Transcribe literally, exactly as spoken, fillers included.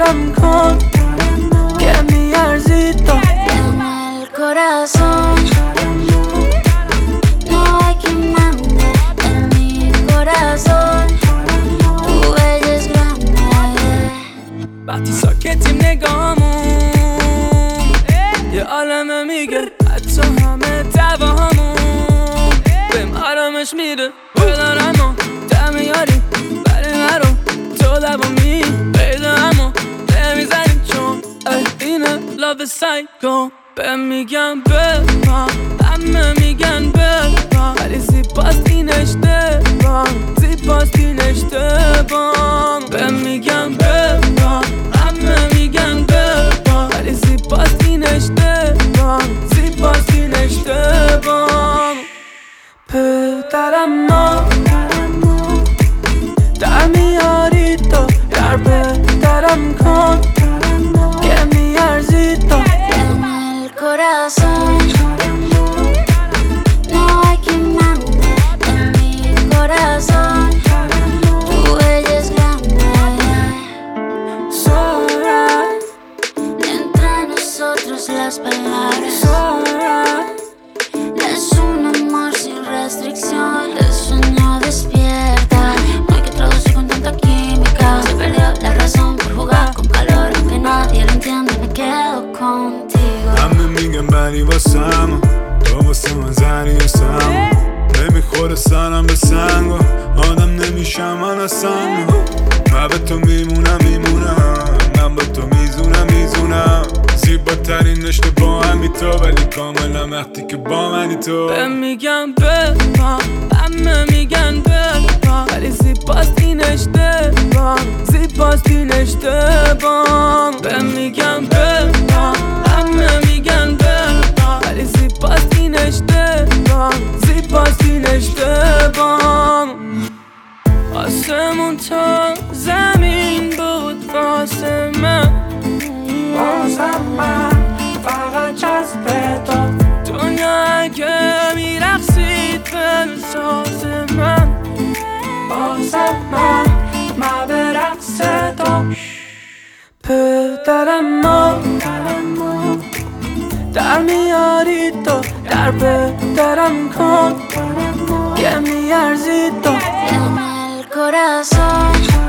پدرم کن که میارزی تو En el corazón no hay quien mande. En mi corazón tu ella es grande. وقتی ساکتیم نگاهمون یه عالمه میگه حتی همه دعواهامون بهم آرامش میده بدارم و دم یاری برای من رو تو لبامی پیدا همو نمیزنیم چون اینه love سایکو بهم میگن ببان همه میگن ببان ولی زیباست این اشتباه زیباست این اشتباه بهم میگن ببان همه میگن ببان ولی زیباست این اشتباه زیباست این اشتباه پدرم ما در میاری تو در پدرم کن که میارزی تو En el corazón no hay quien mande. En mi corazón tu ella es grande. Sola, Entre nosotros las palabras sola. es un amor sin restricción. El sueño despierta. No hay que traducir con tanta química. Se perdió la razón por jugar con calor. Aunque nadie lo entiende, me quedo contigo. همه میگن بری واسم تو واسه من زنی هستم نمیخوره سرم به سنگ و آدم نمیشم من اصلا من به تو میمونم میمونم من به تو میزونم میزونم زیباترین رشته با همی تو ولی کاملا وقتی که با منی تو بهم میگن ببان همه میگن ببان ولی زیباست این اشتباه زیباست این اشتباه بهم میگن ببان همه میگن ببان ولی زیباست این اشتباه زیباست این اشتباه آسمون تا زمین بود واسه من واسه من فقط جذب تو دنیا اگه میرقصید بلساز من واسه من من به رقص تو پدرم ما در میاری تو در پدرم کن که میارزی تو En el corazón